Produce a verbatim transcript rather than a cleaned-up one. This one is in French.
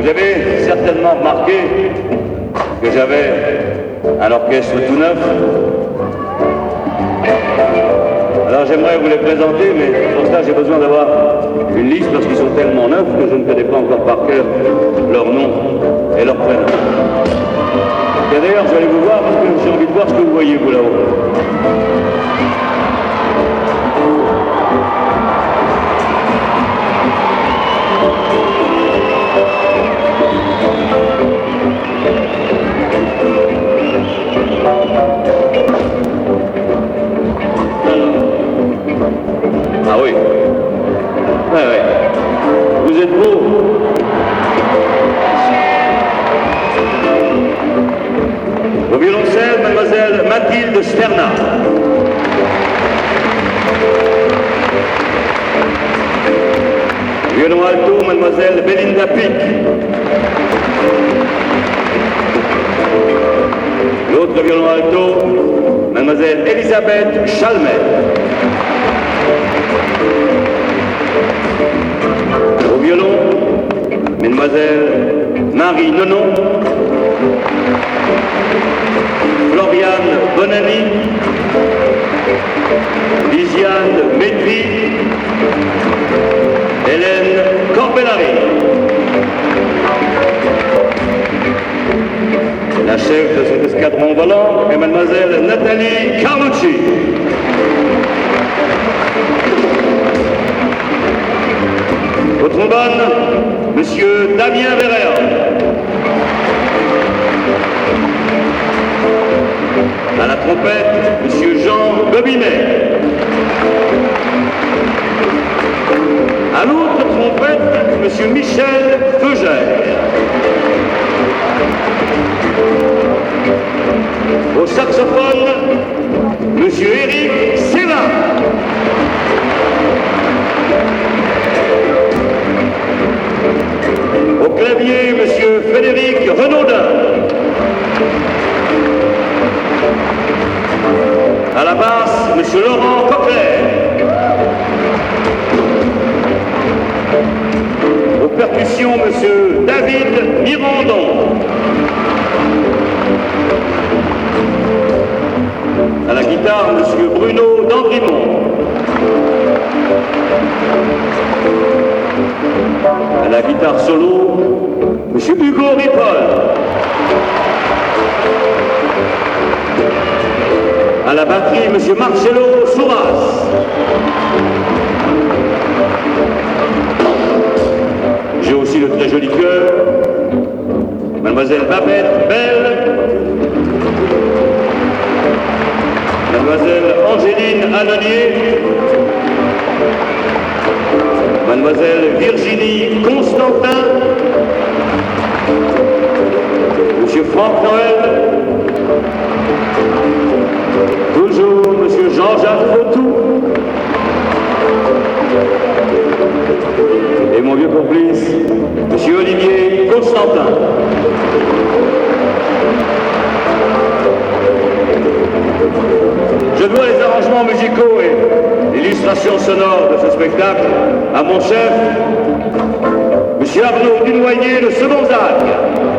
Vous avez certainement remarqué que j'avais un orchestre tout neuf. Alors j'aimerais vous les présenter, mais pour ça j'ai besoin d'avoir une liste parce qu'ils sont tellement neufs que je ne connais pas encore par cœur leur nom et leur prénom. Et d'ailleurs, je vais aller vous voir parce que j'ai envie de voir ce que vous voyez, vous, là-haut. Ah oui. Ouais, ouais. Vous êtes beau. Au violoncelle, mademoiselle Mathilde Sterna. Violon alto, mademoiselle Belinda Pic. L'autre violon alto, mademoiselle Elisabeth Chalmet. Au violon, mademoiselle Marie Nonon. Floriane Bonani, Lisiane Métry, Hélène Corbellari. La chef de cet escadron volant est mademoiselle Nathalie Carlucci. Au trombone, monsieur Damien Verrer. À la trompette, monsieur Jean Gobinet. À l'autre trompette, monsieur Michel Feugère. Au saxophone, monsieur Éric Sévin. Au clavier, monsieur Frédéric Renaudin. À la basse, monsieur Laurent Coquelet. Aux percussions, monsieur David Mirandon. À la guitare, monsieur Bruno Dandrimont. À la guitare solo, monsieur Hugo Ripoll. À la batterie, monsieur Marcelo Souras. J'ai aussi le très joli chœur, mademoiselle Babette Belle, mademoiselle Angéline Alonier, mademoiselle Virginie Constantin, monsieur Franck Noël, toujours monsieur Jean-Jacques Fautou, et mon vieux complice, monsieur Olivier Constantin. Je dois les arrangements musicaux et l'illustration sonore de ce spectacle à mon chef, monsieur Arnaud Dunoyer, le second acte.